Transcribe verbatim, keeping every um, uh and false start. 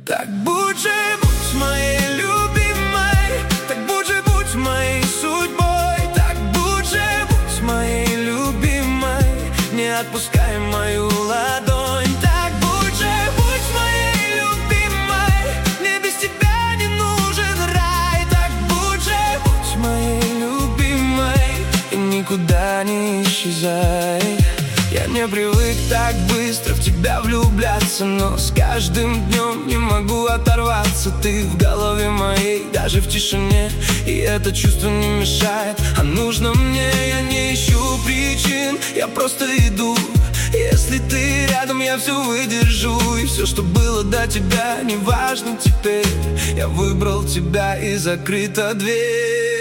Так будь же, будь моей любимой, так будь же, будь моей судьбой. Так будь же, будь моей любимой, не отпускай мою ладонь. Так будь же, будь моей любимой, мне без тебя не нужен рай. Так будь же, будь моей любимой и никуда не исчезай. Я не привык так быстро в тебя влюбляться, но с каждым днем не могу оторваться. Ты в голове моей, даже в тишине, и это чувство не мешает, а нужно мне. Я не ищу причин, я просто иду. Если ты рядом, я все выдержу. И все, что было до тебя, не важно теперь. Я выбрал тебя, и закрыта дверь.